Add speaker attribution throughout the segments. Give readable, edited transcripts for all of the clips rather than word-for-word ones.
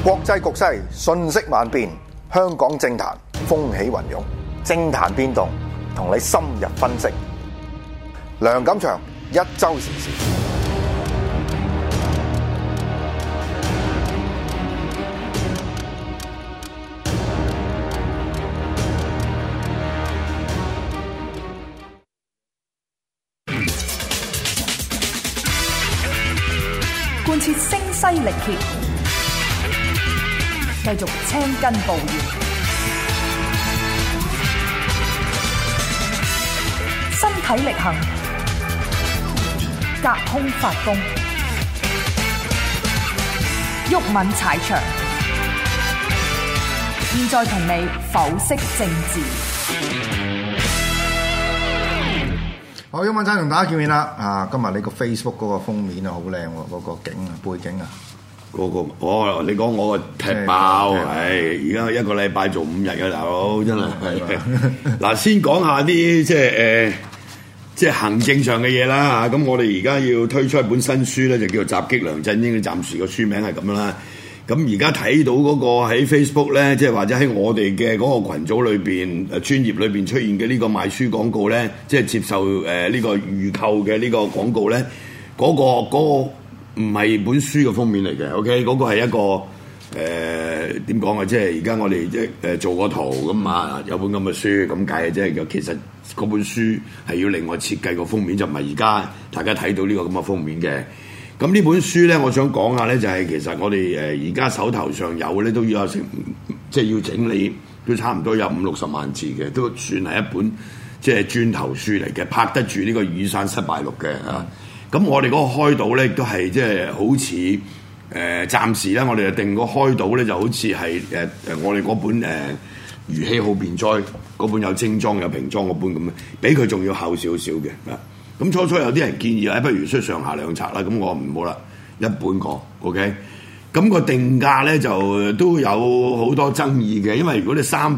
Speaker 1: 國際局勢瞬息萬變，香港政壇風起雲湧，政壇變動同你深入分析。梁錦祥一周時事。
Speaker 2: 貫徹聲嘶力竭，繼續青筋暴現，身體力行，隔空發功，毓民踩場。現在同你剖析政治。
Speaker 1: 好，毓民踩場同大家見面啦！今日你個 Facebook 嗰個封面啊，好靚喎，嗰個景啊，背景啊，
Speaker 3: 嗰個你講我個踢爆，而家一個禮拜做5日嘅大佬，真係嗱，先講下啲即係行政上嘅嘢啦嚇。咁我哋而家要推出一本新書咧，就叫做《襲擊梁振英》，暫時個書名係咁樣啦。咁而家睇到嗰個喺 Facebook 咧，即係或者喺我哋嘅嗰個群組裏邊、專頁裏邊出現嘅呢個賣書廣告咧，即係接受呢個預購嘅呢個廣告咧，嗰個唔係本書嘅封面嚟嘅 ，OK， 嗰個係一個點講啊？即係而家我哋做個圖咁啊，有本咁嘅書咁解嘅啫。其實嗰本書係要另外設計個封面，就唔係而家大家睇到呢個咁嘅封面嘅。咁呢本書咧，我想講下咧，就係其實我哋而家手頭上有咧，都要有成即係要整理，都差唔多有50-60萬字嘅，都算係一本即係磚頭書嚟嘅，拍得住呢個雨傘失敗錄嘅嚇。咁我哋嗰個開島咧，都係即係好似暫時咧，我哋就定個開島咧，就好似係我哋嗰本如禧號變災嗰本有精裝有平裝嗰本咁樣，比佢仲要厚少少嘅啊。咁初有啲人建議不如出上下兩冊啦。咁我唔好啦，一本過 OK。咁個定價咧就都有好多爭議嘅，因為如果你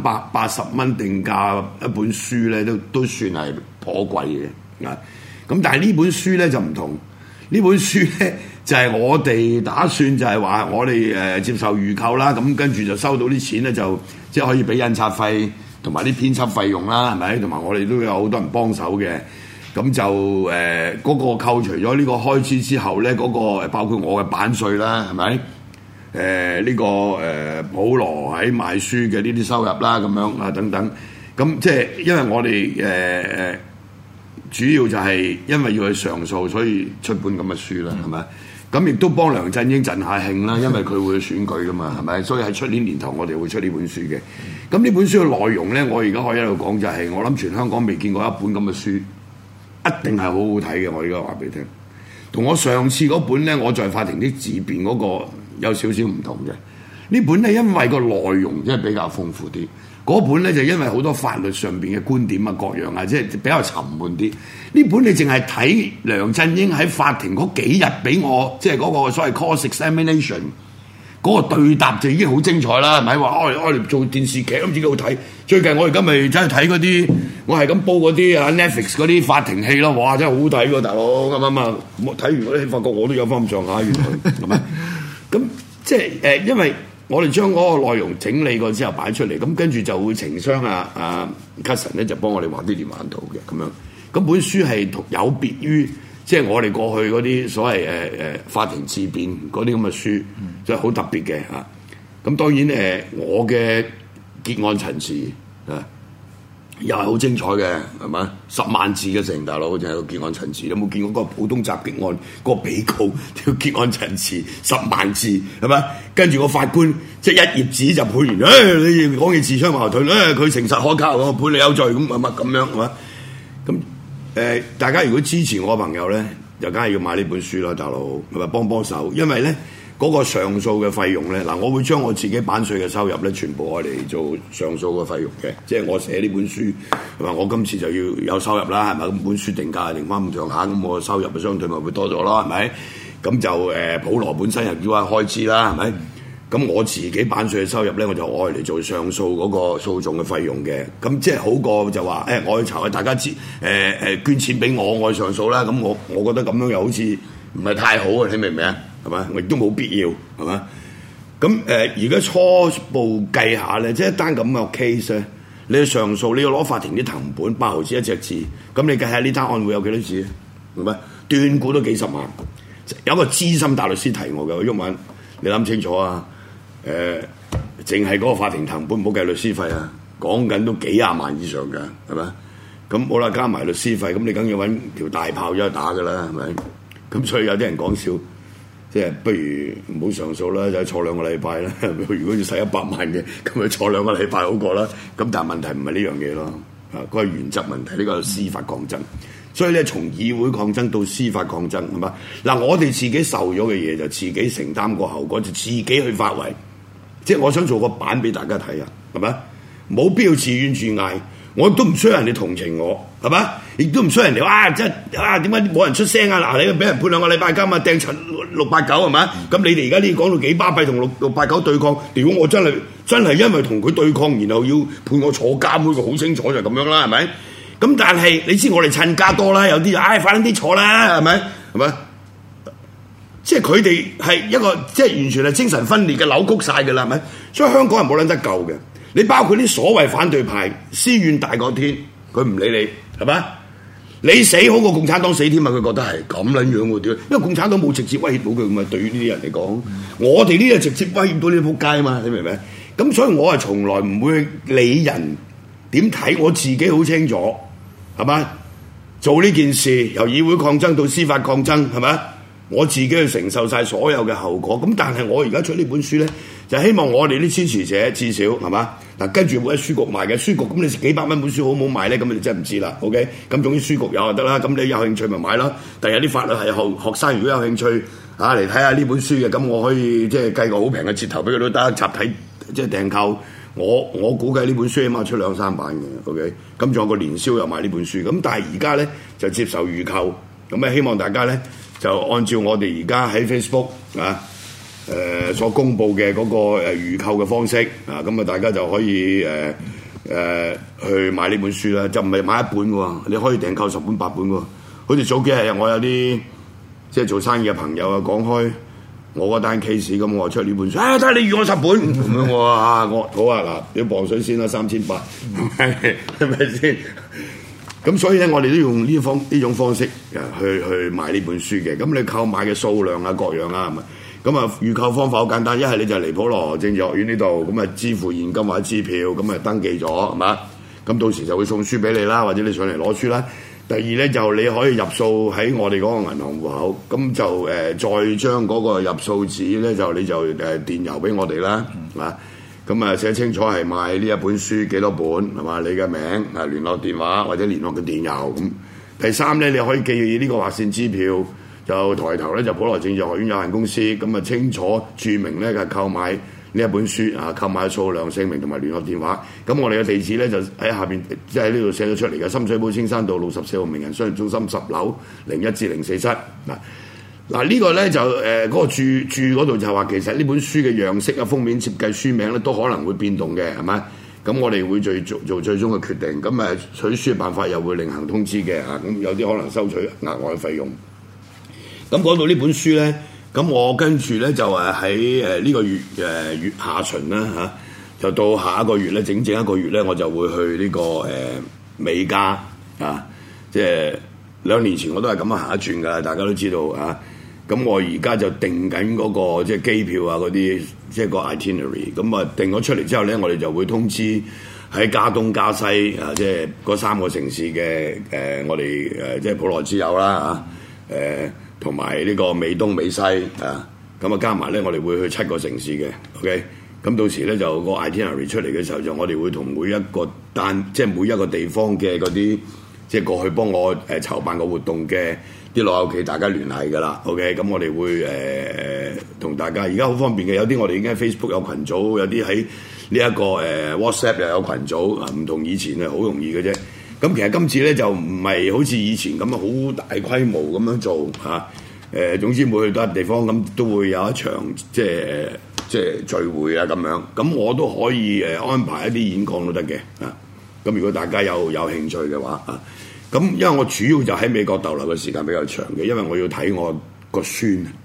Speaker 3: 380蚊定價一本書咧，都算係頗貴嘅啊。咁但係呢本書咧就唔同，呢本書咧就係我哋打算就係話我哋接受預購啦，咁跟住就收到啲錢咧就即係可以俾印刷費同埋啲編輯費用啦，係咪？同埋我哋都有好多人幫手嘅。咁就嗰個扣除咗呢個開支之後咧，嗰個包括我嘅版稅啦，係咪？呢個普羅喺賣書嘅呢啲收入啦，咁樣啊等等。咁即係因為我哋主要就係因為要去上訴，所以出本咁嘅書啦，係咪？咁亦都幫梁振英盡下興啦，因為佢會選舉噶嘛，係咪？所以喺出年年頭我哋會出呢本書嘅。咁呢本書嘅內容咧，我而家可以喺度講就係，我諗全香港未見過一本咁嘅書。一定係好好睇嘅，我而家話俾你聽。同我上次嗰本咧，我在法庭的自辯嗰個有少少唔同嘅。呢本咧因為個內容真係比較豐富啲，嗰本咧就因為好多法律上邊嘅觀點啊各樣啊，即係比較沉悶啲。呢本你淨係睇梁振英喺法庭嗰幾日俾我，即係嗰個所謂 cross examination。嗰個對答就已經好精彩啦，係咪？話我哋做電視劇咁自己好睇。最近我而家咪真係睇嗰啲，我係咁煲嗰啲Netflix 嗰啲法庭戲咯，哇！真係好睇喎，大佬咁啊！睇完嗰啲戲，發覺我都有翻咁上下原來，係咪？咁即係因為我哋將嗰個內容整理過之後擺出嚟，咁跟住就會情商Cousin 咧就幫我哋畫啲連環圖嘅咁樣。咁本書係有別於。即係我哋過去嗰啲所謂法庭自辯嗰啲咁嘅書，就係好特別嘅嚇。咁當然我嘅結案陳詞又係好精彩嘅，係嘛？10萬字嘅成大佬就係個結案陳詞。有冇見過嗰個普通襲擊案嗰個被告條結案陳詞10萬字係咪？跟住個法官即係一頁紙就判完，你講嘢自相矛盾，佢誠實可靠，我判你有罪咁樣係嘛？咁。大家如果支持我嘅朋友咧，就梗係要買呢本書啦，大佬係咪幫手？因為咧嗰個上訴嘅費用咧，嗱，我會將我自己版稅嘅收入咧，全部攞嚟做上訴嘅費用嘅。即係我寫呢本書，係咪？我今次就要有收入啦，係咪？咁本書定價定翻咁上下，咁我收入嘅相對咪會多咗咯，係咪？咁就普羅本身又要話開支啦，係咪？咁我自己版稅嘅收入咧，我就愛嚟做上訴嗰個訴訟嘅費用嘅。咁即係好過就話我去籌，大家知捐錢俾我去上訴啦。咁我覺得咁樣又好似唔係太好啊，你明唔明啊？係咪？我亦都冇必要係咪？ 咁而家初步計下咧，即係一單咁嘅 case 咧，你去上訴，你要攞法庭啲藤本8毫子1隻字，咁你計下呢單案會有幾多字？係咪？斷估都幾十萬。有個資深大律師提我嘅，毓民，你諗清楚啊！淨係嗰個法庭藤本唔好計律師費啊，講緊都幾廿萬以上㗎，係咪？咁好啦，加埋律師費，咁你梗要揾條大炮咗去打㗎啦，係咪？咁所以有啲人講笑，即係不如唔好上訴啦，就坐2個禮拜啦。如果要使100萬嘅，咁咪坐2個禮拜好過啦。咁但係問題唔係呢樣嘢咯，嗰個原則問題，呢個係司法抗爭。所以咧，從議會抗爭到司法抗爭，係嘛？嗱，我哋自己受咗嘅嘢就自己承擔個後果，就自己去發圍。即係我想做個版俾大家睇啊，係咪？冇必要自怨自艾，我都唔需要人哋同情我，係嘛？亦都唔需要人哋哇，即係點解冇人出聲啊？嗱，你俾人判2個禮拜金啊，掟陳689係咪？咁你哋而家呢講到幾巴閉同689對抗？如果我真係因為同佢對抗，然後要判我坐監，呢個好清楚就咁樣啦，係咪？咁但係你知我哋趁家多啦，有啲快啲坐啦，係咪？係咪？即係佢哋係一個即係完全係精神分裂嘅扭曲晒嘅啦，係咪？所以香港人冇撚得救嘅。你包括啲所謂反對派，私怨大過天，佢唔理你，係咪？你死好過共產黨死添啊！佢覺得係咁撚樣喎，點？因為共產黨冇直接威脅到佢，咁啊對於呢啲人嚟講，我哋呢啲直接威脅到呢啲仆街啊嘛，你明唔明？咁所以我係從來唔會理人點睇，我自己好清楚，係咪？做呢件事由議會抗爭到司法抗爭，係咪？我自己去承受晒所有嘅後果。咁但係我而家出呢本書咧，就希望我哋啲支持者至少係嘛嗱，跟住會喺書局賣嘅書局，咁你幾百蚊本書好唔好賣咧？咁你真係唔知啦。OK，咁總之書局有就得啦。咁你有興趣咪買咯。第日啲法律係學生如果有興趣嚟睇下呢本書嘅，咁我可以即係計個好平嘅折頭俾佢都得，集體即係訂購。我估計呢本書起碼出2-3版嘅。OK，咁仲有個年宵又賣呢本書。咁但係而家咧就接受預購，咁希望大家咧就按照我哋而家喺 Facebook 所公佈嘅嗰個預購嘅方式咁大家就可以去買呢本書啦，就唔係買一本喎，你可以訂購10本8本喎。好似早幾日我有啲即係做生意嘅朋友講開我嗰單 case， 咁我出呢本書，睇下你預我10本咁樣我好啊嗱，你磅水先啦，3800係咪先？咁所以咧，我哋都用呢種方式去買呢本書嘅。咁你購買嘅數量各樣係咪？咁預購方法好簡單，一係你就嚟普羅政治學院呢度，咁支付現金或者支票，咁登記咗係嘛？咁到時就會送書俾你啦，或者你上嚟攞書啦。第二咧就你可以入數喺我哋嗰個銀行戶口，咁就再將嗰個入數紙咧你就電郵俾我哋啦，咁寫清楚係買呢一本書幾多本係嘛？你嘅名聯絡電話或者聯絡嘅電郵咁。第三咧，你可以記呢個劃線支票，就抬頭咧就普羅政治學院有限公司，咁清楚注明咧係購買呢一本書購買數量、姓名同埋聯絡電話。咁我哋嘅地址咧就喺下邊，即係喺呢度寫咗出嚟嘅，深水埗青山道64號名人商業中心10樓01至047嗱呢個咧就嗰個注嗰度就話其實呢本書嘅樣式封面設計、書名咧都可能會變動嘅，係咪？咁我哋會做最終嘅決定。咁取書嘅辦法又會另行通知嘅咁有啲可能收取額外嘅費用。咁講到呢本書咧，咁我跟住咧就喺呢個月月下旬啦就到下一個月咧，整一個月咧，我就會去呢個美加即係2年前我都係咁樣行一轉㗎，大家都知道咁我而家就定緊嗰個即係機票嗰啲，即係個 itinerary。咁定咗出嚟之後咧，我哋就會通知喺加東加西即係嗰3個城市嘅我哋即係普羅之友啦同埋呢個美東美西咁加埋咧，我哋會去7個城市嘅。OK，咁到時咧就個 itinerary 出嚟嘅時候，就我哋會同每一個即係每一個地方嘅嗰啲即係過去幫我籌辦個活動嘅啲老友記，大家聯繫㗎啦。OK，咁我哋會同大家而家好方便嘅，有啲我哋已經喺 Facebook 有群組，有啲喺呢一個WhatsApp 又有群組唔同以前好容易嘅啫。咁其實今次咧就唔係好似以前咁好大規模咁樣做總之每去到一地方咁都會有一場即係聚會咁樣。咁我都可以安排一啲演講都得嘅咁如果大家有興趣嘅話咁因為我主要就喺美國逗留嘅時間比較長嘅，因為我要睇我個孫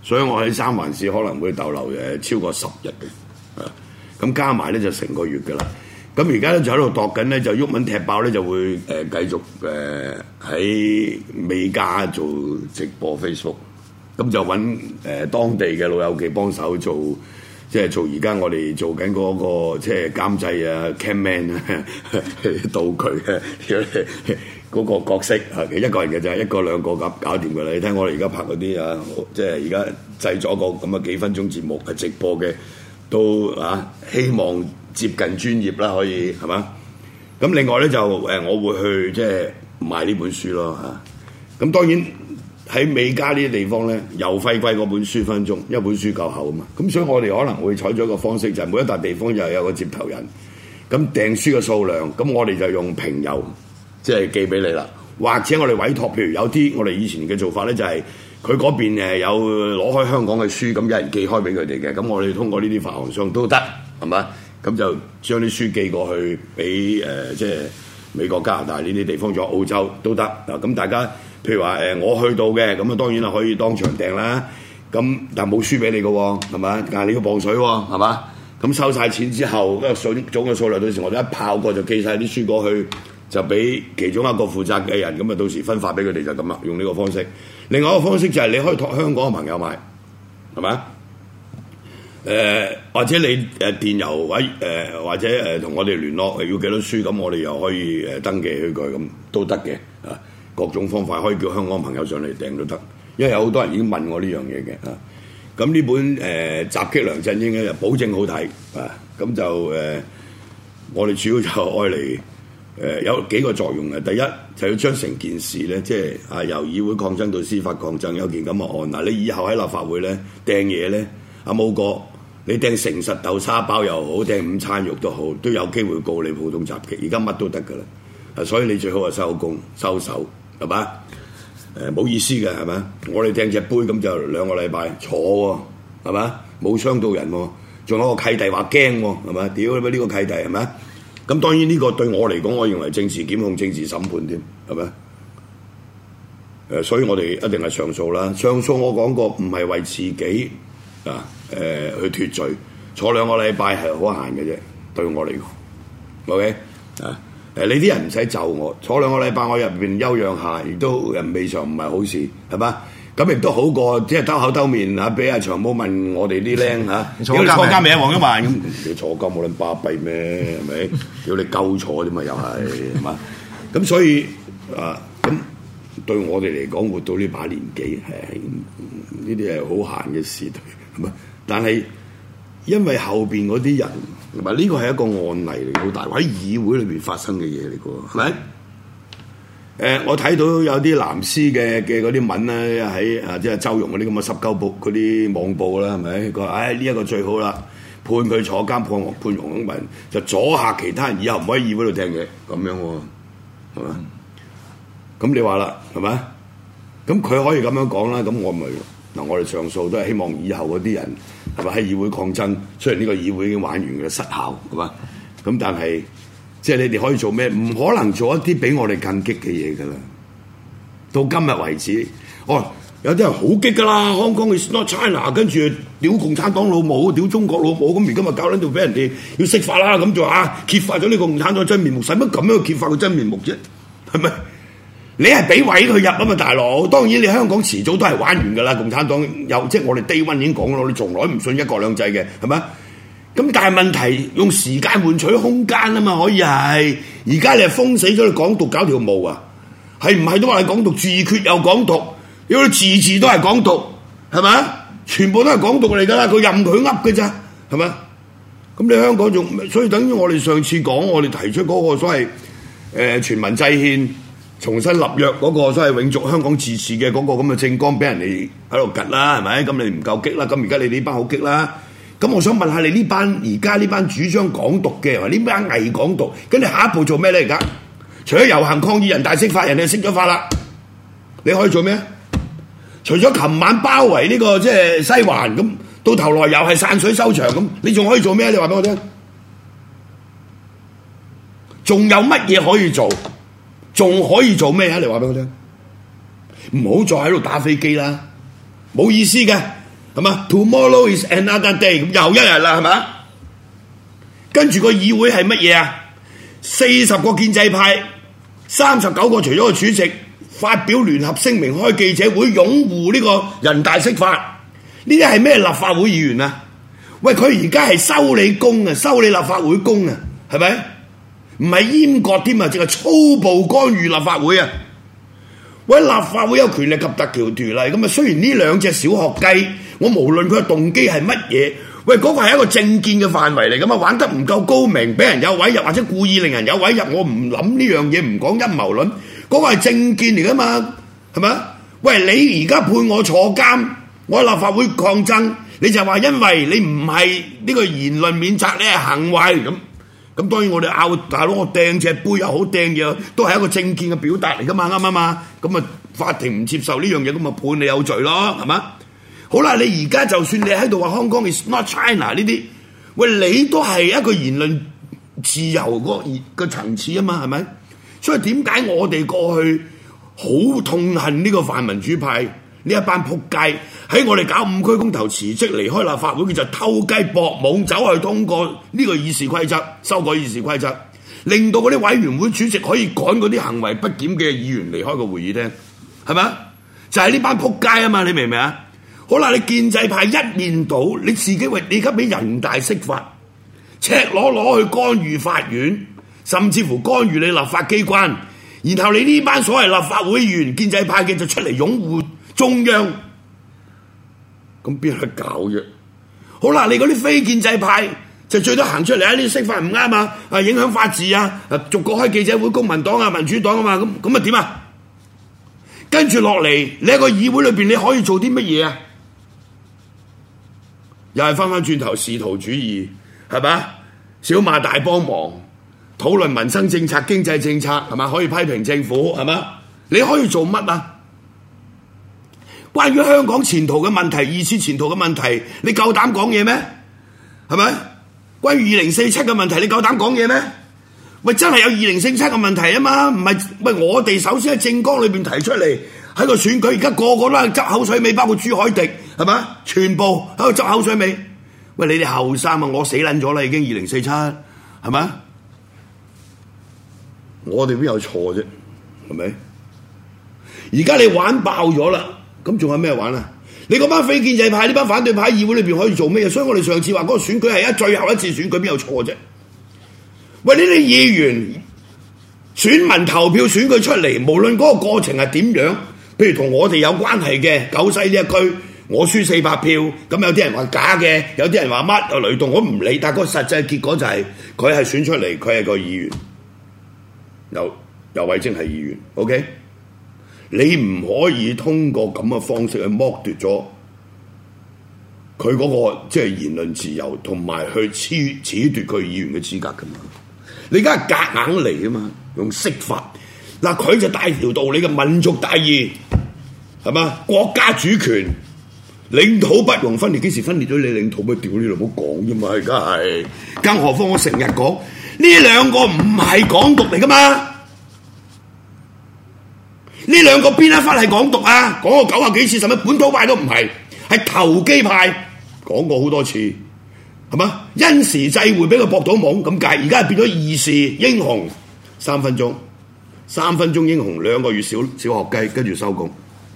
Speaker 3: 所以我喺三藩市可能會逗留超過10日嘅，咁加埋咧就成個月㗎啦。咁而家咧就喺度度緊咧，就毓民踢爆咧就會繼續喺美加做直播 Facebook， 咁就揾當地嘅老友記幫手做，即係做而家我哋做緊嗰個即係監製啊、camman 啊、道具啊嗰個角色啊，其實一個人嘅啫，一個兩個搞掂㗎啦。你睇我哋而家拍嗰啲啊，即係而家製咗個咁嘅幾分鐘節目係直播嘅，都希望接近專業啦，可以係嘛？咁另外咧就我會去即係賣呢本書咯嚇。咁當然喺美加呢啲地方咧，郵費貴過本書分鐘，一本書夠厚啊嘛。咁所以我哋可能會採取一個方式，就係每一笪地方就有個接頭人，咁訂書嘅數量，咁我哋就用平郵即係寄俾你啦。或者我哋委託，譬如有啲我哋以前嘅做法咧，就係佢嗰邊有攞開香港嘅書，咁有人寄開俾佢哋嘅，咁我哋通過呢啲發行商都得，係嘛？咁就將啲書寄過去俾即係美國、加拿大呢啲地方，仲有澳洲都得嗱。咁大家譬如話我去到嘅，咁啊當然啦可以當場訂啦。咁但冇書俾你嘅喎，係嘛？但係你要磅水喎，係嘛？咁收晒錢之後，總嘅數量到時我哋一炮過就寄晒啲書過去，就俾其中一個負責嘅人，咁啊到時分發俾佢哋就咁啦，用呢個方式。另外一個方式就係你可以託香港嘅朋友買，係咪？或者你電郵或者同我哋聯絡，要幾多書，咁我哋又可以登記起佢，咁都得嘅啊。各種方法可以叫香港朋友上嚟訂都得，因為有好多人已經問我呢樣嘢嘅啊。咁呢本襲擊梁振英咧就保證好睇啊。咁就我哋主要就愛嚟有幾個作用嘅。第一就要將成件事咧，即係由議會抗爭到司法抗爭，有件咁嘅案嗱，你以後喺立法會咧掟嘢咧，阿武哥。你掟誠實豆沙包又好，掟午餐肉都好，都有機會告你普通襲擊。而家乜都得㗎啦，所以你最好係收工收手，係嘛？冇意思嘅係咪？我哋掟隻杯咁就2個禮拜坐喎，係嘛？冇傷到人喎，仲有個契弟話驚喎，係嘛？屌你呢個契弟係咪？咁當然呢個對我嚟講，我認為政治檢控、政治審判添，係咪？所以我哋一定係上訴啦。上訴我講過，唔係為自己去脫罪，坐2個禮拜係好閒嘅啫，對我嚟講。OK 你啲人唔使就我，坐2個禮拜我入邊休養下，亦都未嘗唔係好事，係嘛？咁亦都好過即係兜口兜面俾阿長毛問我哋啲僆
Speaker 4: 坐監未啊？黃毓民咁，
Speaker 3: 你坐監冇撚巴閉咩？係咪？叫你夠坐啫嘛，又係嘛？咁所以咁對我哋嚟講，活到呢把年紀係呢啲係好閒嘅事，係咪？但係因為後邊嗰啲人，同埋呢個係一個案例嚟，好大喺議會裏邊發生嘅嘢嚟嘅，係咪？我睇到有啲藍絲嘅嗰啲文咧，喺即係周融嗰啲咁嘅濕鳩報嗰啲網報啦，係咪？佢話呢一個最好啦，判佢坐監，判黃毓民就阻嚇其他人以後唔可以議會度掟嘢，咁樣喎，係嘛？咁你話啦，係咪？咁佢可以咁樣講啦，咁我咪嗱，我哋上訴都係希望以後嗰啲人係咪喺議會抗爭？雖然呢個議會已經玩完嘅失效，係嘛？咁但係即係你哋可以做咩？唔可能做一啲比我哋更激嘅嘢㗎啦。到今日為止，有啲人好激㗎啦，Hong Kong is not China， 跟住屌共產黨老母，屌中國老母，咁而家咪搞撚到俾人哋要釋法啦，咁就揭發咗呢個共產黨真面目，使乜咁樣揭發佢真面目啫？係咪？你係俾位佢入啊嘛，大佬。當然你香港遲早都係玩完㗎啦，共產黨有即係我哋 Day One 已經講咯，你從來唔信一國兩制嘅，係咪？咁但係問題用時間換取空間啊嘛，可以係。而家你係封死咗你港獨搞條毛啊，係唔係都話你港獨自決又港獨，如果你字都係港獨，係咪？全部都係港獨嚟㗎啦，佢任佢噏嘅咋，係咪？咁你香港仲所以等於我哋上次講，我哋提出嗰個所謂全民制憲。重新立約嗰個所謂永續香港自治嘅嗰個咁嘅政綱，俾人哋喺度趌啦，係咪？咁你唔夠激啦，咁而家你呢班好激啦。咁我想問下你呢班而家呢班主張港獨嘅，或呢班偽港獨，跟住下一步做咩咧？而家除咗遊行抗議人大釋法，人哋釋咗法啦，你可以做咩？除咗琴晚包圍呢個即係西環，咁到頭來又係散水收場，咁你仲可以做咩？你話俾我聽，仲有乜嘢可以做？仲可以做咩啊？你話俾我聽，唔好再喺度打飛機啦，冇意思嘅。 係嘛 ？Tomorrow is another day， 咁又一日啦，係嘛？跟住個議會係乜嘢啊？40個建制派，39個除咗個主席發表聯合聲明開記者會擁護呢個人大釋法，呢啲係咩立法會議員啊？喂，佢而家係修理工啊，修理立法會工啊，係咪？唔係閹割添啊，淨係粗暴干預立法會啊！喂，立法會有權力及特權條例咁啊，雖然呢兩隻小學雞，我無論佢嘅動機係乜嘢，喂，嗰個係一個政見嘅範圍嚟噶嘛，玩得唔夠高明，俾人有位入或者故意令人有位入，我唔諗呢樣嘢，唔講陰謀論，嗰個係政見嚟噶嘛，係咪？喂，你而家判我坐監，我喺立法會抗爭，你就話因為你唔係呢個言論免責，你係行為咁當然我哋拗大佬，我掟隻杯又好掟嘢，都係一個政見嘅表達嚟噶嘛，啱唔啱啊？咁啊，法庭唔接受呢樣嘢，咁啊判你有罪咯，係嘛？好啦，你而家就算你喺度話 Hong Kong is not China 呢啲，喂，你都係一個言論自由個層次啊嘛，係咪？所以點解我哋過去好痛恨呢個泛民主派呢一班仆街，喺我哋搞5區公投辭職離開立法會，佢就偷雞搏懵走去通過呢個議事規則，修改議事規則，令到嗰啲委員會主席可以趕嗰啲行為不檢嘅議員離開個會議廳，係咪？就係呢班仆街啊嘛，你明唔明啊？好啦，你建制派一面倒，你自己你而家俾人大釋法，赤裸裸去干預法院，甚至乎干預你立法機關，然後你呢班所謂立法會議員建制派嘅就出嚟擁護中央，咁邊有得搞啫？好啦，你嗰啲非建制派就最多行出嚟啊！呢啲釋法唔啱啊，影響法治啊，逐個開記者會，公民黨啊、民主黨啊嘛，咁啊點啊？跟住落嚟，你喺個議會裏邊你可以做啲乜嘢啊？又係翻轉頭仕途主義，係咪？小馬大幫忙，討論民生政策、經濟政策，係咪？可以批評政府，係咪？你可以做乜啊？關於香港前途嘅問題、二次前途嘅問題，你夠膽講嘢咩？係咪？關於2047嘅問題，你夠膽講嘢咩？喂，真係有2047嘅問題啊嘛，唔係喂，我哋首先喺政綱裏邊提出嚟，喺個選舉，而家個個都係執口水尾，包括朱凱廸，係咪？全部喺度執口水尾。喂，你哋後生啊，我死撚咗啦，已經2047，係咪？我哋邊有錯啫？係咪？而家你玩爆咗啦，咁仲有咩玩啊？你嗰班非建制派呢班反對派議會裏邊可以做咩？所以我哋上次話嗰個選舉係最後一次選舉，邊有錯啫？喂，呢啲議員選民投票選佢出嚟，無論嗰個過程係點樣，譬如同我哋有關係嘅九西呢一區，我輸400票，咁有啲人話假嘅，有啲人話乜雷動，我唔理，但係個實際結果就係佢係選出嚟，佢係個議員，游蕙禎係議員 ，OK？ 你唔可以通過咁嘅方式去剝奪咗佢嗰個即係言論自由，同埋去褫奪佢議員嘅資格噶嘛？你而家係夾硬嚟啊嘛，用釋法嗱，佢就大條道理嘅民族大義係嘛？國家主權、領土不容分裂，幾時分裂咗你領土？咪屌你老母講啫嘛！而家係，更何況我成日講呢兩個唔係港獨嚟噶嘛？呢兩個邊一忽係港獨啊？講過90幾次，甚至本土派都唔係，係投機派，講過好多次，係嘛？因時制會俾佢搏到懵咁解，而家係變咗義士英雄，3分鐘英雄，2個月小學雞，跟住收工。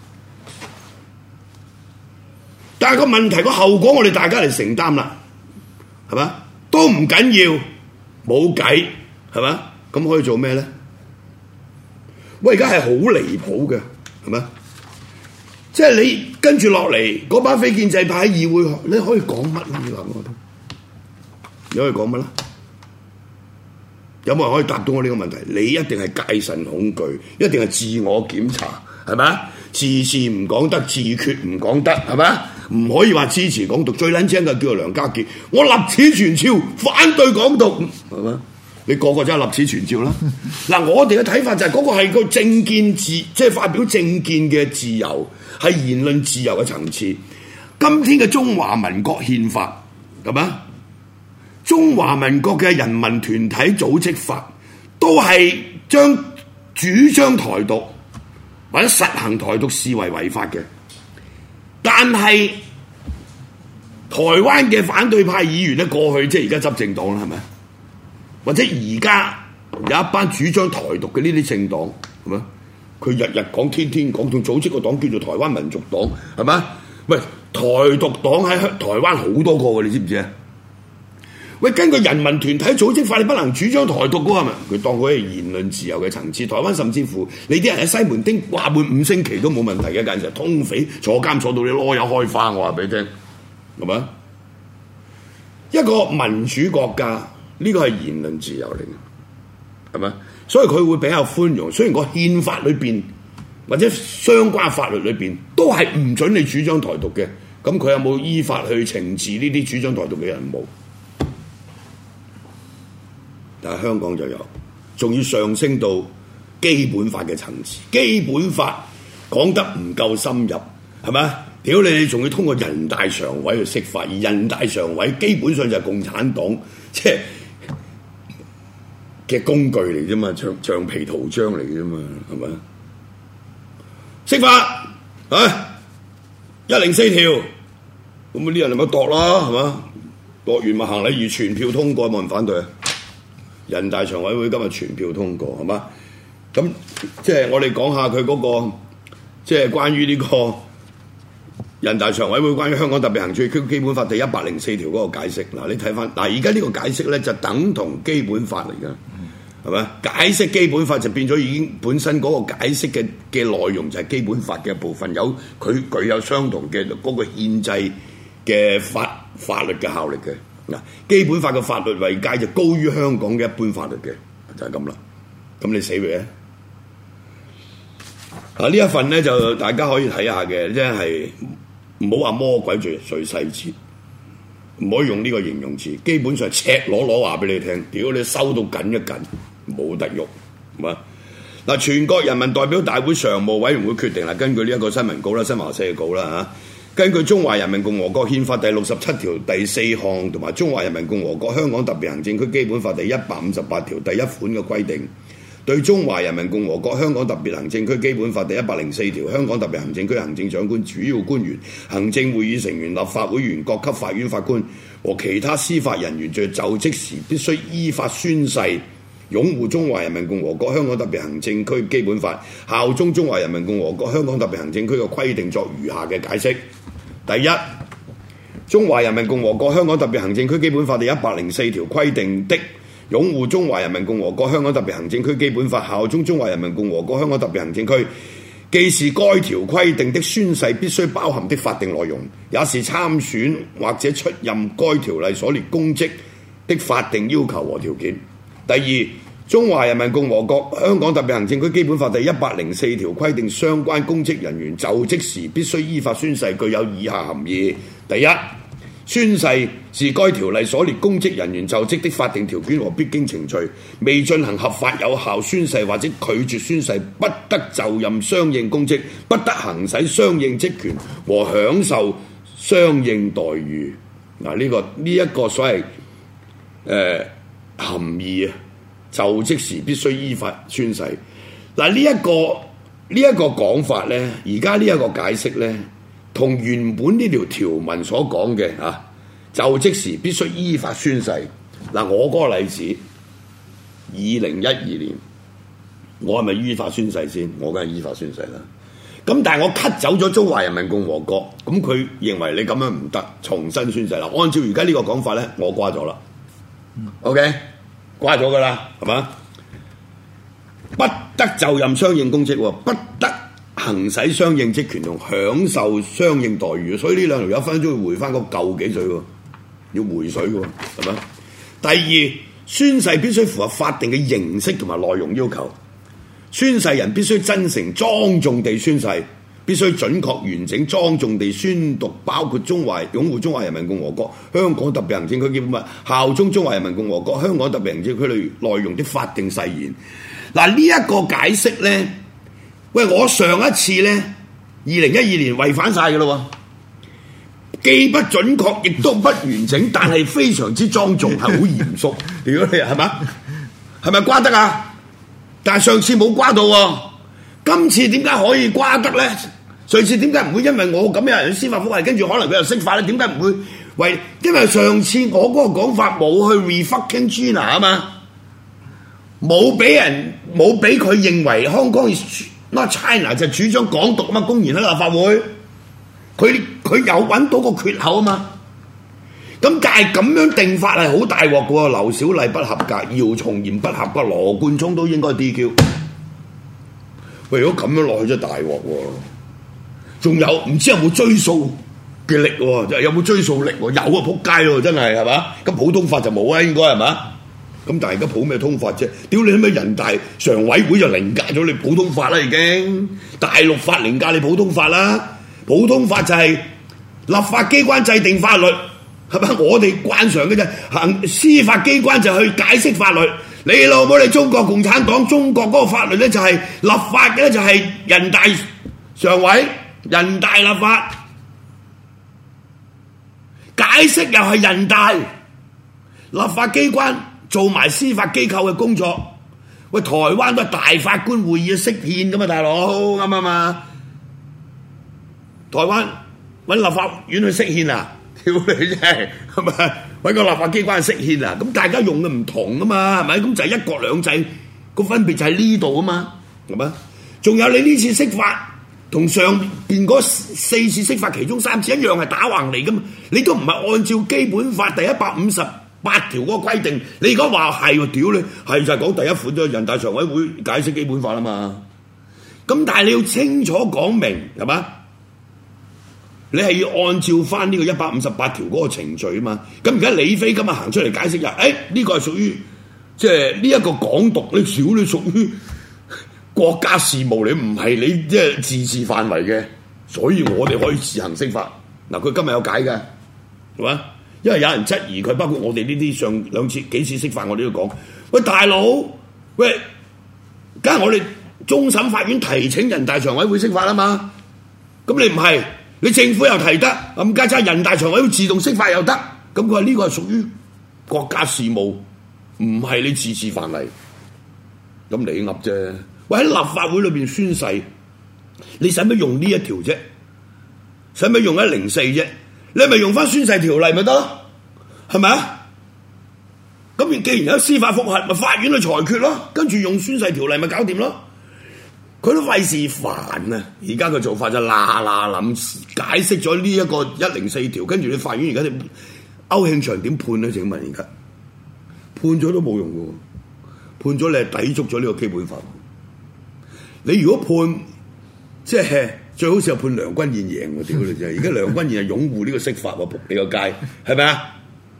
Speaker 3: 但係個問題個後果，我哋大家嚟承擔啦，係嘛？都唔緊要，冇計，係嘛？咁可以做咩咧？喂，而家係好離譜嘅，係咪？即係你跟住落嚟嗰班非建制派喺議會，你可以講乜啦？你話我聽，你可以講乜啦？有冇人可以答到我呢個問題？你一定係戒慎恐懼，一定係自我檢查，係咪？自治唔講得，自決唔講得，係咪？唔可以話支持港獨，最撚精嘅叫做梁家傑，我立此存照，反對港獨，係咪？你個個真係立此存照啦！嗱，我哋嘅睇法就係嗰個係個政見即係發表政見嘅自由，係言論自由嘅層次。今天嘅中華民國憲法係咪？中華民國嘅人民團體組織法都係將主張台獨或者實行台獨視為違法嘅。但係台灣嘅反對派議員咧，過去即係而家執政黨啦，係咪？或者而家有一班主張台獨嘅呢啲政黨，係咪？佢日日講，天天講，仲組織個黨叫做台灣民族黨，係咪？喂，台獨黨喺台灣好多個嘅，你知唔知啊？喂，根據人民團體組織法，你不能主張台獨嘅係咪？佢當佢係言論自由嘅層次。台灣甚至乎你啲人喺西門町掛滿5星期都冇問題嘅，簡直係通匪坐監坐到你籮柚開花，我話俾你聽，係咪？一個民主國家呢個係言論自由嚟嘅，係咪？所以佢會比較寬容。雖然個憲法裏邊或者相關法律裏邊都係唔准你主張台獨嘅，咁佢有冇依法去懲治呢啲主張台獨嘅人？冇。但係香港就有，仲要上升到基本法嘅層次。基本法講得唔夠深入，係咪？屌你仲要通過人大常委去釋法，而人大常委基本上就係共產黨即係嘅工具嚟啫嘛，橡皮圖章嚟啫嘛，係咪？釋法104條，咁啲人咪度啦，係嘛？度完咪行禮如全票通過，冇人反對啊！人大常委會今日全票通過，係嘛？咁即係我哋講下佢嗰個，即係關於呢個人大常委會關於香港特別行政區基本法第104條嗰個解釋。嗱，你睇翻嗱，而家呢個解釋咧就等同基本法嚟㗎，係咪？解釋基本法就變咗已經本身嗰個解釋嘅內容就係基本法嘅部分，佢具有相同嘅嗰個憲制嘅法律嘅效力嘅。嗱，基本法嘅法律位階就高於香港嘅一般法律嘅，就係咁啦。咁你死未咧？呢一份咧就大家可以睇下嘅，即係唔好話魔鬼最細節，唔可以用呢個形容詞。基本上赤裸裸話俾你聽，屌你收到緊一緊，冇得喐，係嘛？嗱，全國人民代表大會常務委員會決定啦，根據呢一個新聞稿啦，新華社嘅稿啦嚇。根據《中華人民共和國憲法》第67條第4項同埋《中華人民共和國香港特別行政區基本法》第158條第1款嘅規定，對《中華人民共和國香港特別行政區基本法》第104條香港特別行政區行政長官、主要官員、行政會議成員、立法會議員、各級法院法官和其他司法人員在就職時必須依法宣誓擁護中華人民共和國香港特別行政區基本法，效忠中華人民共和國香港特別行政區嘅規定作如下嘅解釋。第一，中華人民共和國香港特別行政區基本法第104條規定的擁護中華人民共和國香港特別行政區基本法，效忠中華人民共和國香港特別行政區，既是該條規定的宣誓必須包含的法定內容，也是參選或者出任該條例所列公職的法定要求和條件。第二，中華人民共和國香港特別行政區基本法第104條規定，相關公職人員就職時必須依法宣誓，具有以下含義：第一，宣誓是該條例所列公職人員就職的法定條件和必經程序，未進行合法有效宣誓或者拒絕宣誓，不得就任相應公職，不得行使相應職權和享受相應待遇。嗱，呢一個所謂含義啊，就職時必須依法宣誓。嗱，呢一個講法咧，而家呢一個解釋咧，同原本呢條條文所講嘅就職時必須依法宣誓。嗱，我嗰個例子，2012年，我係咪依法宣誓先？我梗係依法宣誓啦。咁但係我 cut 走咗中華人民共和國，咁佢認為你咁樣唔得，重新宣誓啦。按照而家呢個講法咧，我瓜咗啦。OK， 瓜咗噶啦，係嘛？不得就任相應公職，不得行使相應職權同享受相應待遇，所以呢兩條友分鐘要回翻個舊幾歲喎，要回水嘅喎，係咪？第二，宣誓必須符合法定嘅形式同埋內容要求，宣誓人必須真誠莊重地宣誓，必須準確完整莊重地宣讀包括擁護中華人民共和國香港特別行政區基本法、效忠中華人民共和國香港特別行政區內容的法定誓言。嗱，呢一個解釋咧，喂，我上一次咧2012年違反晒嘅咯喎，既不準確亦都不完整，但係非常之莊重，係好嚴肅。如果你係嘛，係咪瓜得啊？但係上次冇瓜到喎，今次點解可以瓜得咧？上次點解唔會因為我咁有人司法覆核，跟住可能佢又釋法咧？點解唔會喂，因為上次我嗰個講法冇去 refucking China 啊嘛，冇俾佢認為香港 not China 就主張港獨啊嘛，公然喺立法會，佢有揾到個缺口啊嘛。咁但係咁樣定法係好大鑊嘅喎，劉小麗不合格，姚松炎不合格，羅冠聰都應該 DQ。喂，如果咁樣落去真係大鑊喎！仲有唔知有冇追訴嘅力喎？有冇追訴力喎？有啊，撲街喎！真係係嘛？咁普通法就冇啊，應該係嘛？咁但係而家普咩通法啫？屌你咩人大常委會就凌駕咗你普通法啦，已經大陸法凌駕你普通法啦。普通法就係立法機關制定法律。係咪？我哋慣常嘅啫，司法機關就去解釋法律。你老母你中國共產黨，中國嗰個法律咧就係立法嘅咧，就係人大常委、人大立法，解釋又係人大立法機關做埋司法機構嘅工作。喂，台灣都係大法官會議釋憲噶嘛，大佬啱唔啱啊？台灣揾立法院去釋憲啊？屌你真係咪揾個立法機關去釋憲啊？咁大家用嘅唔同啊嘛，係咪？咁就係一國兩制個分別就喺呢度啊嘛，係咪？仲有你呢次釋法同上邊嗰4次釋法其中3次一樣係打橫嚟噶嘛？你都唔係按照基本法第158條嗰個規定，你而家話係喎，屌你係就係講第一款啫，人大常委會解釋基本法啦嘛。咁但係你要清楚講明係嘛？你係要按照翻呢個158條嗰個程序啊嘛，咁而家李飛今日行出嚟解釋就，呢個係屬於即係呢一個港獨，你屬於國家事務，你唔係你即係自治範圍嘅，所以我哋可以自行釋法。嗱，佢今日有解嘅，係嘛？因為有人質疑佢，包括我哋呢啲上幾次釋法，我哋都講，喂大佬，喂，梗係我哋終審法院提請人大常委會釋法啊嘛，咁你唔係？你政府又提得，咁家陣人大常委會自動釋法又得，咁佢話呢個係屬於國家事務，唔係你自治範圍。咁你噏啫。喂，喺立法會裏邊宣誓，你使乜用呢一條啫？使乜用104啫？你咪用翻宣誓條例咪得咯？係咪啊？咁既然有司法覆核，咪法院去裁決咯，跟住用宣誓條例咪搞掂咯。佢都費事煩啊！而家嘅做法就諗解釋咗呢一個104條，跟住你法院而家歐慶祥點判咧？請問而家判咗都冇用嘅喎，判咗你係抵觸咗呢個基本法。你如果判即係最好是判梁君彥贏喎，屌你真係！而家梁君彥係擁護呢個釋法喎，仆你個街係咪啊？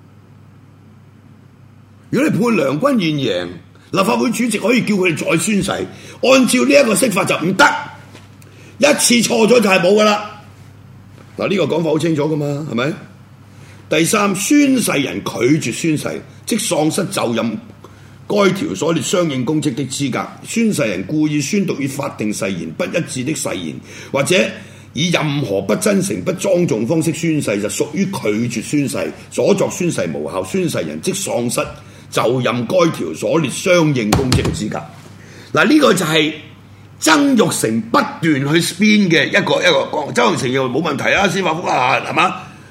Speaker 3: 如果你判梁君彥贏，立法會主席可以叫佢哋再宣誓，按照呢一個釋法就唔得，一次錯咗就係冇噶啦。嗱，呢個講法好清楚噶嘛，係咪？第三，宣誓人拒絕宣誓，即喪失就任該條所列相應公職的資格。宣誓人故意宣讀與法定誓言不一致的誓言，或者以任何不真誠、不莊重方式宣誓，就屬於拒絕宣誓，所作宣誓無效。宣誓人即喪失就任該條所列相應公職嘅資格。嗱，呢個就係曾鈺成不斷去 spin 嘅一個講，曾鈺成又冇問題啊，司法覆核係嘛？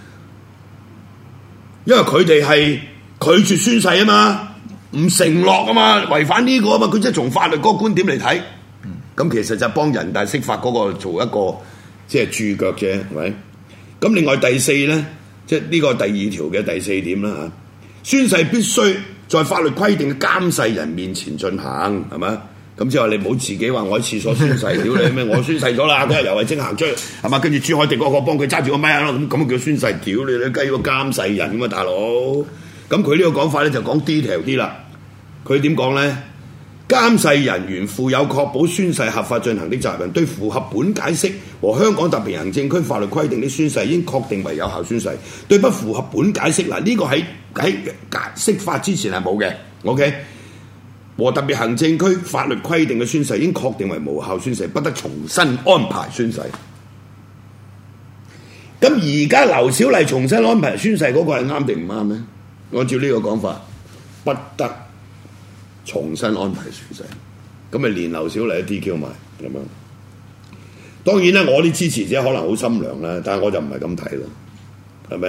Speaker 3: 因為佢哋係拒絕宣誓啊嘛，唔承諾啊嘛，違反呢個啊嘛，佢即係從法律嗰個觀點嚟睇，咁其實就幫人大釋法嗰個做一個即係註腳啫，係咪？咁另外第四咧，即係呢個第2條嘅第4點啦嚇，宣誓必須在法律規定嘅監誓人面前進行，係咪？咁即係話你唔好自己話我喺廁所宣誓，屌你咩？我宣誓咗啦，嗰日游蕙禎行出去，係嘛？跟住朱凱廸嗰個幫佢揸住個咪咯，咁叫宣誓，屌你雞個監誓人咁啊，大佬！咁佢呢個講法咧就講 detail 啲啦。佢點講咧？監誓人原負有確保宣誓合法進行的責任，對符合本解釋和香港特別行政區法律規定的宣誓，應確定為有效宣誓；對不符合本解釋，嗱呢個喺釋法之前係冇嘅 ，OK。和特別行政區法律規定嘅宣誓，應確定為無效宣誓，不得重新安排宣誓。咁而家劉小麗重新安排宣誓嗰個係啱定唔啱咧？按照呢個講法，不得重新安排宣誓，咁咪連劉小麗都 DQ 埋咁樣。當然啦，我啲支持者可能好心涼啦，但係我就唔係咁睇啦，係咪？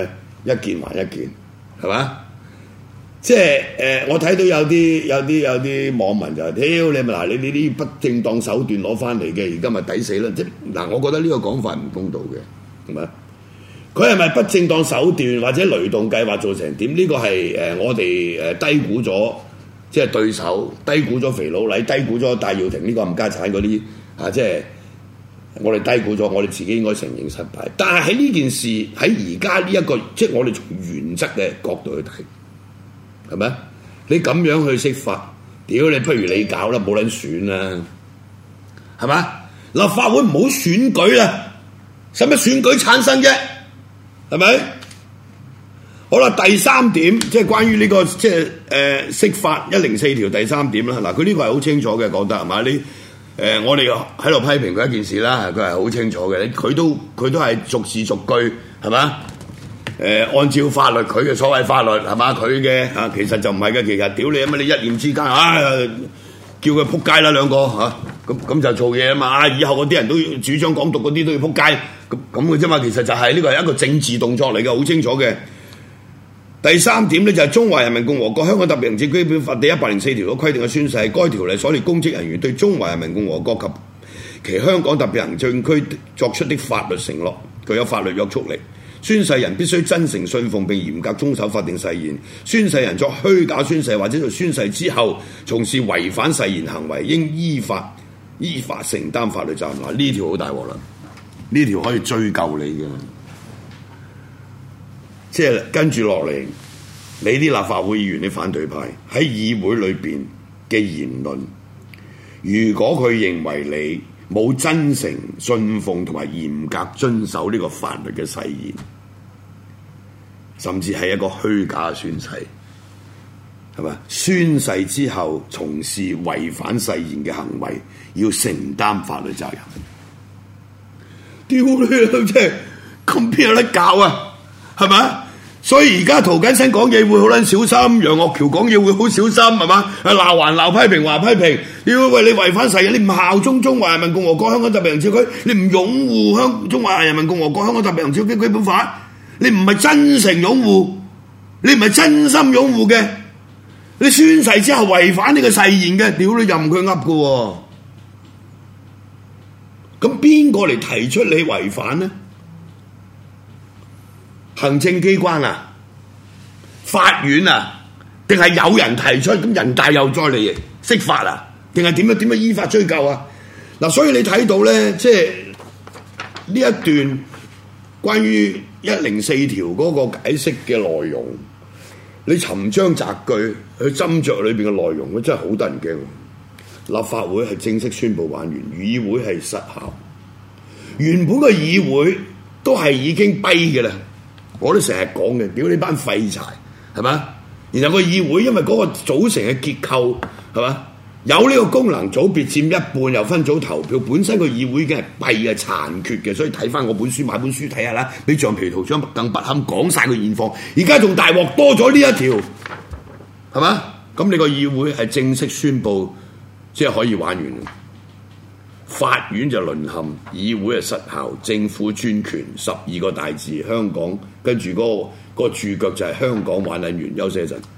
Speaker 3: 一件還一件，係嘛？即係我睇到有啲網民就係屌你咪嗱，你啲不正當手段攞翻嚟嘅，而家咪抵死啦！即嗱，我覺得呢個講法唔公道嘅，係咪？佢係咪不正當手段或者雷動計劃做成點？呢個係我哋低估咗，即係對手低估咗肥佬黎，低估咗戴耀廷呢個冚家產嗰啲啊！即係我哋低估咗，我哋自己應該承認失敗。但係喺呢件事喺而家呢一個，即係我哋從原則嘅角度去睇，係咪？你咁樣去釋法，屌你不如你搞啦，冇撚選啦，係咪？立法會唔好選舉啦，使乜選舉產生啫？係咪？好啦，第三點即係關於呢個即係釋法104條第三點啦。嗱，佢呢個係好清楚嘅講得係嘛？你我哋喺度批評佢一件事啦，佢係好清楚嘅。佢都係逐字逐句係嘛？按照法律，佢嘅所謂法律係嘛？佢嘅其實就唔係嘅。其實屌你啊嘛！你一念之間叫佢撲街啦兩個咁就做嘢啊嘛！以後嗰啲人都主張港獨嗰啲都要撲街咁嘅啫嘛。其實就係呢個係一個政治動作嚟嘅，好清楚嘅。第三點咧就係中華人民共和國香港特別行政區基本法第104條所規定嘅宣誓，該條例所列公職人員對中華人民共和國及其香港特別行政區作出的法律承諾，具有法律約束力。宣誓人必須真誠信奉並嚴格遵守法定誓言。宣誓人作虛假宣誓或者在宣誓之後從事違反誓言行為，應依法承擔法律責任。嗱，呢條好大鑊啦，呢條可以追究你嘅。即係跟住落嚟，你啲立法會議員、啲反對派喺議會裏邊嘅言論，如果佢認為你冇真誠信奉同埋嚴格遵守呢個法律嘅誓言，甚至係一個虛假嘅宣誓，係咪？宣誓之後從事違反誓言嘅行為，要承擔法律責任。屌你，即係咁邊有得教啊？係咪？所以而家涂謹申講嘢會好撚小心，楊岳橋講嘢會好小心，係嘛？鬧還鬧，批評還批評。屌喂，你違反誓言，你唔效忠中華人民共和國香港特別行政區，你唔擁護中華人民共和國香港特別行政區基本法，你唔係真誠擁護，你唔係真心擁護嘅，你宣誓之後違反呢個誓言嘅，屌你任佢噏嘅喎。咁邊個嚟提出你違反呢？行政機關啊，法院啊，定係有人提出，咁人大又再嚟釋法啊？定係點樣依法追究啊？嗱，所以你睇到咧，即係呢一段關於104條嗰個解釋嘅內容，你尋章摘句去斟酌裏邊嘅內容，真係好得人驚。立法會係正式宣布玩完，議會係失效。原本嘅議會都係已經跛嘅啦。我都成日講嘅，屌你班廢柴，係嘛？然後個議會因為嗰個組成嘅結構，係嘛？有呢個功能組別佔一半，又分組投票，本身個議會已經係跛嘅殘缺嘅，所以睇翻我本書，買本書睇下啦，比橡皮圖章更不堪，講晒個現況。而家仲大鑊多咗呢一條，係嘛？咁你個議會係正式宣布，即係可以玩完。法院就淪陷，議會係失效，政府專權，12個大字，香港跟住嗰個注腳就係香港玩撚完，休息一陣。